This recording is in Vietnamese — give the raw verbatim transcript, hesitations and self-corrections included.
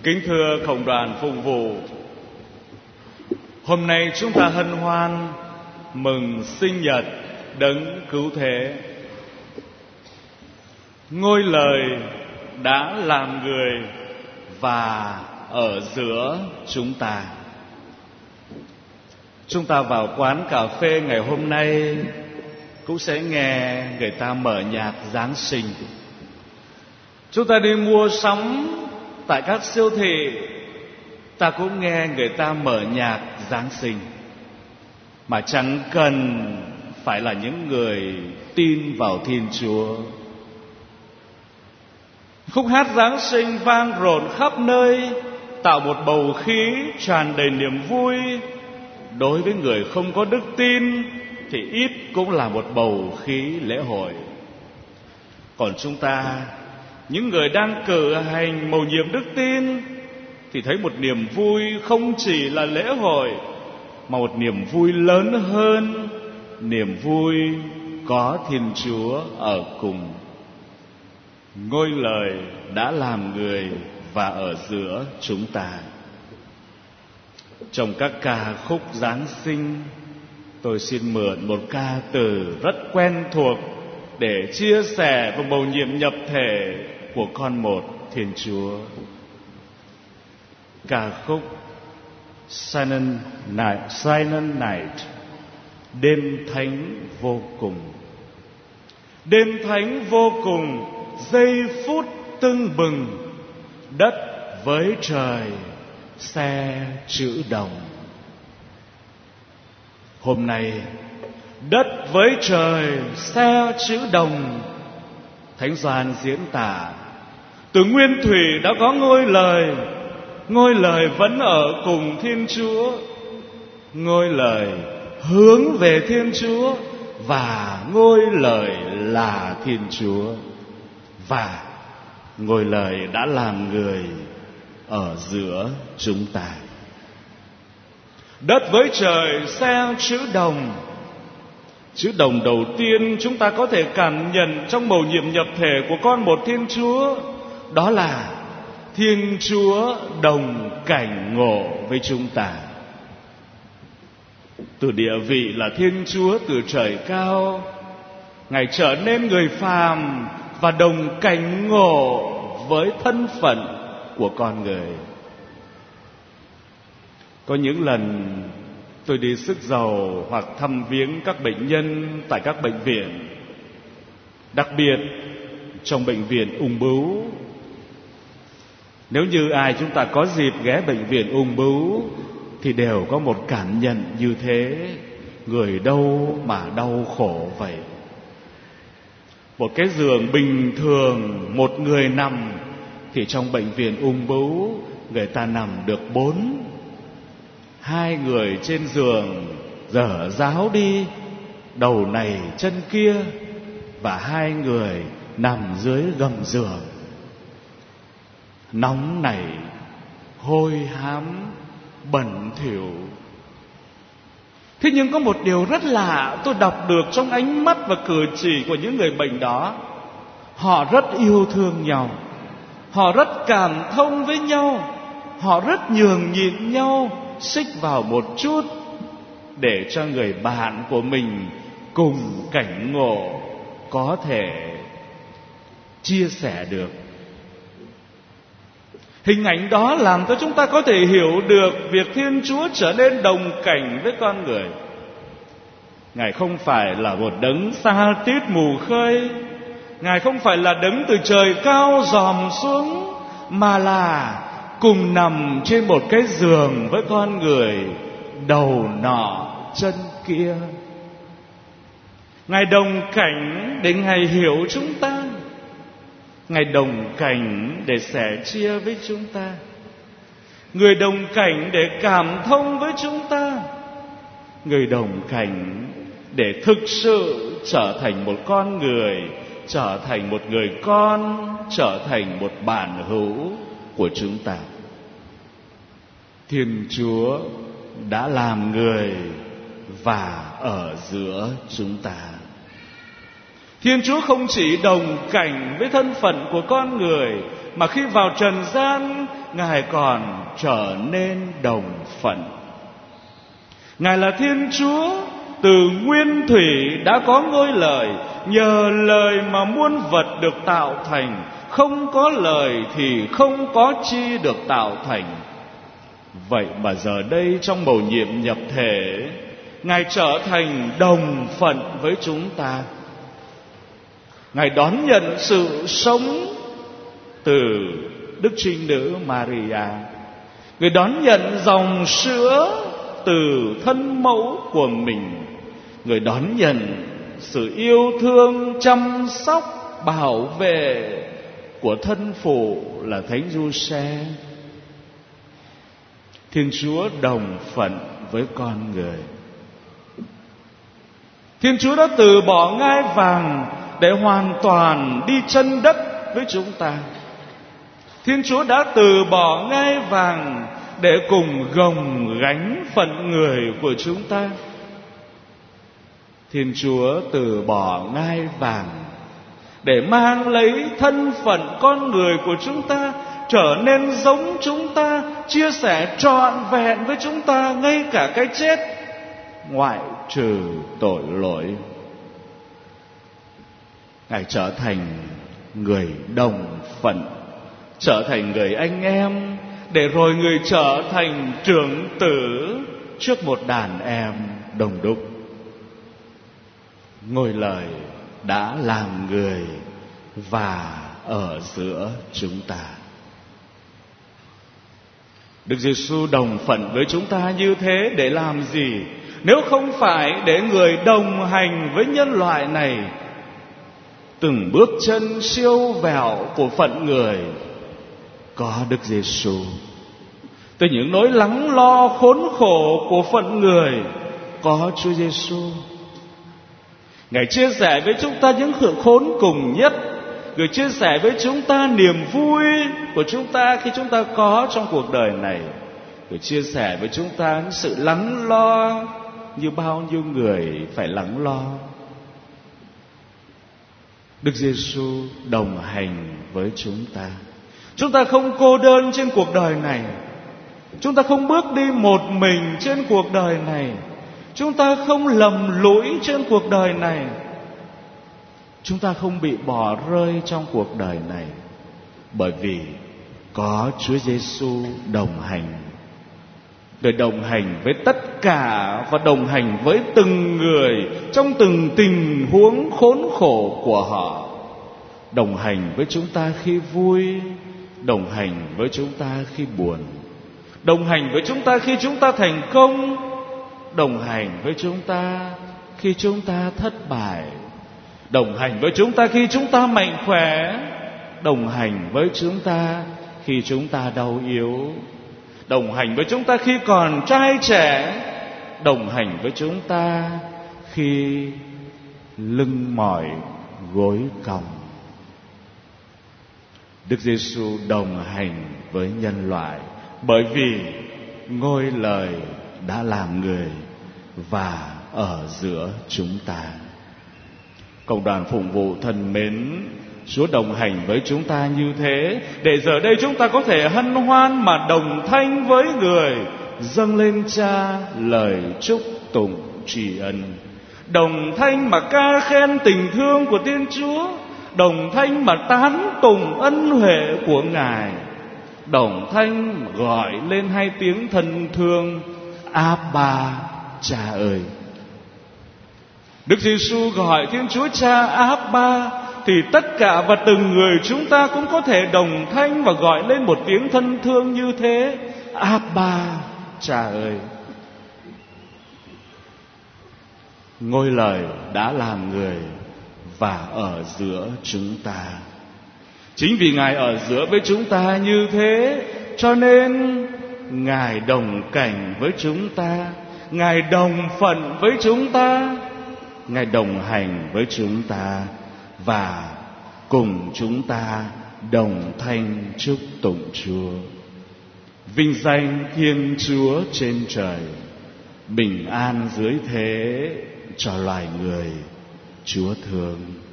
Kính thưa cộng đoàn phụng vụ, hôm nay chúng ta hân hoan mừng sinh nhật Đấng Cứu Thế. Ngôi Lời đã làm người và ở giữa chúng ta. Chúng ta vào quán cà phê ngày hôm nay cũng sẽ nghe người ta mở nhạc Giáng sinh. Chúng ta đi mua sắm tại các siêu thị, ta cũng nghe người ta mở nhạc Giáng sinh. Mà chẳng cần phải là những người tin vào Thiên Chúa. Khúc hát Giáng sinh vang rộn khắp nơi, tạo một bầu khí tràn đầy niềm vui. Đối với người không có đức tin thì ít cũng là một bầu khí lễ hội. Còn chúng ta, những người đang cử hành mầu nhiệm đức tin, thì thấy một niềm vui không chỉ là lễ hội, mà một niềm vui lớn hơn, niềm vui có Thiên Chúa ở cùng. Ngôi Lời đã làm người và ở giữa chúng ta. Trong các ca khúc Giáng sinh, tôi xin mượn một ca từ rất quen thuộc để chia sẻ vào mầu nhiệm nhập thể của con một Thiên Chúa. Ca khúc Silent Night, Silent Night, đêm thánh vô cùng. Đêm thánh vô cùng, giây phút tưng bừng, đất với trời xe chữ đồng. Hôm nay đất với trời xe chữ đồng, Thánh Doan diễn tả từ nguyên thủy đã có ngôi Lời. Ngôi Lời vẫn ở cùng Thiên Chúa. Ngôi Lời hướng về Thiên Chúa, và ngôi Lời là Thiên Chúa. Và ngôi Lời đã làm người ở giữa chúng ta. Đất với trời xe chữ đồng. Chữ đồng đầu tiên chúng ta có thể cảm nhận trong mầu nhiệm nhập thể của con một Thiên Chúa, đó là Thiên Chúa đồng cảnh ngộ với chúng ta. Từ địa vị là Thiên Chúa từ trời cao, Ngài trở nên người phàm và đồng cảnh ngộ với thân phận của con người. Có những lần tôi đi sức giàu hoặc thăm viếng các bệnh nhân tại các bệnh viện, đặc biệt trong bệnh viện ung bướu. Nếu như ai chúng ta có dịp ghé bệnh viện ung bướu thì đều có một cảm nhận như thế. Người đâu mà đau khổ vậy. Một cái giường bình thường một người nằm, thì trong bệnh viện ung bướu người ta nằm được bốn. Hai người trên giường dở dáo đi, đầu này chân kia, và hai người nằm dưới gầm giường, nóng nảy, hôi hám, bẩn thỉu. Thế nhưng có một điều rất lạ tôi đọc được trong ánh mắt và cử chỉ của những người bệnh đó. Họ rất yêu thương nhau, họ rất cảm thông với nhau, họ rất nhường nhịn nhau, xích vào một chút để cho người bạn của mình cùng cảnh ngộ có thể chia sẻ được. Hình ảnh đó làm cho chúng ta có thể hiểu được việc Thiên Chúa trở nên đồng cảnh với con người. Ngài không phải là một đấng xa tít mù khơi, Ngài không phải là đấng từ trời cao dòm xuống, mà là cùng nằm trên một cái giường với con người, đầu nọ chân kia. Ngài đồng cảnh để Ngài hiểu chúng ta, Ngài đồng cảnh để sẻ chia với chúng ta, người đồng cảnh để cảm thông với chúng ta, người đồng cảnh để thực sự trở thành một con người, trở thành một người con, trở thành một bạn hữu của chúng ta. Thiên Chúa đã làm người và ở giữa chúng ta. Thiên Chúa không chỉ đồng cảnh với thân phận của con người, mà khi vào trần gian, Ngài còn trở nên đồng phận. Ngài là Thiên Chúa, từ nguyên thủy đã có ngôi lời, nhờ lời mà muôn vật được tạo thành, không có lời thì không có chi được tạo thành. Vậy mà giờ đây trong mầu nhiệm nhập thể, Ngài trở thành đồng phận với chúng ta. Ngài đón nhận sự sống từ Đức Trinh Nữ Maria. Người đón nhận dòng sữa từ thân mẫu của mình. Người đón nhận sự yêu thương, chăm sóc, bảo vệ của thân phụ là Thánh Giuse. Thiên Chúa đồng phận với con người. Thiên Chúa đã từ bỏ ngai vàng để hoàn toàn đi chân đất với chúng ta. Thiên Chúa đã từ bỏ ngai vàng để cùng gồng gánh phận người của chúng ta. Thiên Chúa từ bỏ ngai vàng để mang lấy thân phận con người của chúng ta, trở nên giống chúng ta, chia sẻ trọn vẹn với chúng ta ngay cả cái chết, ngoại trừ tội lỗi. Ngài trở thành người đồng phận, trở thành người anh em, để rồi người trở thành trưởng tử trước một đàn em đồng đúc. Ngôi lời đã làm người và ở giữa chúng ta. Đức Giêsu đồng phận với chúng ta như thế để làm gì? Nếu không phải để người đồng hành với nhân loại này, từng bước chân siêu vẹo của phận người có Đức Giêsu, từ những nỗi lắng lo khốn khổ của phận người có Chúa Giêsu. Ngài chia sẻ với chúng ta những sự khốn cùng nhất. Người chia sẻ với chúng ta niềm vui của chúng ta khi chúng ta có trong cuộc đời này. Người chia sẻ với chúng ta những sự lắng lo như bao nhiêu người phải lắng lo. Đức Giêsu đồng hành với chúng ta. Chúng ta không cô đơn trên cuộc đời này. Chúng ta không bước đi một mình trên cuộc đời này. Chúng ta không lầm lũi trên cuộc đời này. Chúng ta không bị bỏ rơi trong cuộc đời này, bởi vì có Chúa Giêsu đồng hành. Người đồng hành với tất cả và đồng hành với từng người trong từng tình huống khốn khổ của họ. Đồng hành với chúng ta khi vui, đồng hành với chúng ta khi buồn, đồng hành với chúng ta khi chúng ta thành công, đồng hành với chúng ta khi chúng ta thất bại, đồng hành với chúng ta khi chúng ta mạnh khỏe, đồng hành với chúng ta khi chúng ta đau yếu, đồng hành với chúng ta khi còn trai trẻ, đồng hành với chúng ta khi lưng mỏi gối còng. Đức Giêsu đồng hành với nhân loại bởi vì ngôi lời đã làm người và ở giữa chúng ta. Cộng đoàn phụng vụ thân mến, Chúa đồng hành với chúng ta như thế để giờ đây chúng ta có thể hân hoan mà đồng thanh với người, dâng lên Cha lời chúc tụng tri ân, đồng thanh mà ca khen tình thương của Thiên Chúa, đồng thanh mà tán tụng ân huệ của Ngài, đồng thanh gọi lên hai tiếng thân thương: Abba, Cha ơi. Đức Giêsu gọi Thiên Chúa Cha Abba, thì tất cả và từng người chúng ta cũng có thể đồng thanh và gọi lên một tiếng thân thương như thế: Abba, Cha ơi. Ngôi lời đã làm người và ở giữa chúng ta. Chính vì Ngài ở giữa với chúng ta như thế, cho nên Ngài đồng cảnh với chúng ta, Ngài đồng phận với chúng ta, Ngài đồng hành với chúng ta, và cùng chúng ta đồng thanh chúc tụng Chúa. Vinh danh Thiên Chúa trên trời, bình an dưới thế cho loài người Chúa thương.